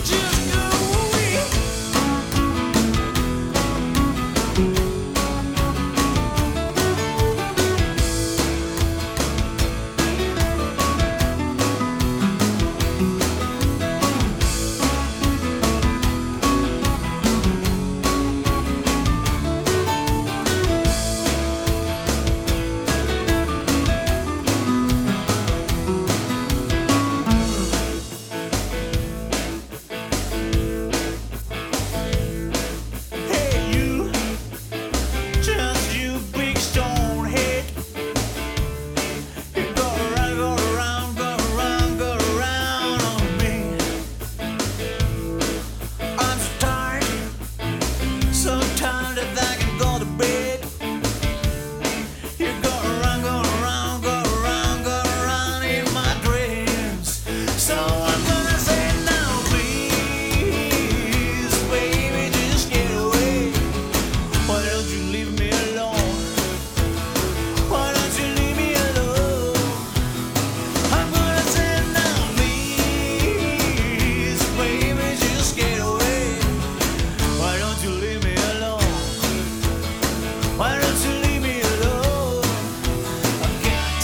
just go away. Hey you, just you big stone head. You go around, go around, go around, go around on me. I'm so tired that I can go to bed. You go around, go around, go around, go around in my dreams. So I'm gonna say now, please, baby, just get away. Why don't you leave me alone? Why don't you leave me alone? I'm gonna say now, please, baby, just get away. Why don't you leave me alone? Why don't you leave me alone? I can't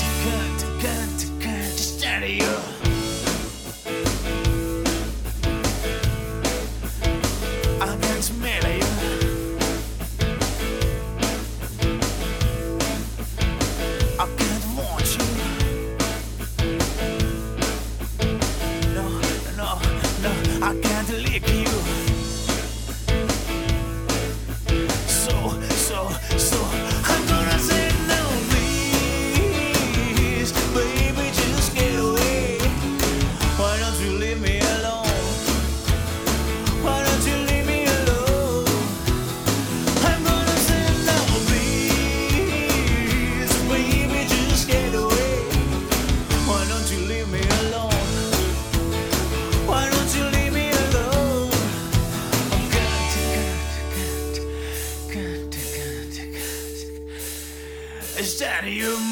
stand you. I can't smell you. I can't want you. No, no, no, I can't lick you. So, I'm gonna say no, please, baby, just get away. Why don't you leave me alone? Why don't you leave me alone? I'm gonna say no, please, baby, just get away. Why don't you leave me alone? Why don't you leave me alone? I'm can't. Is that you?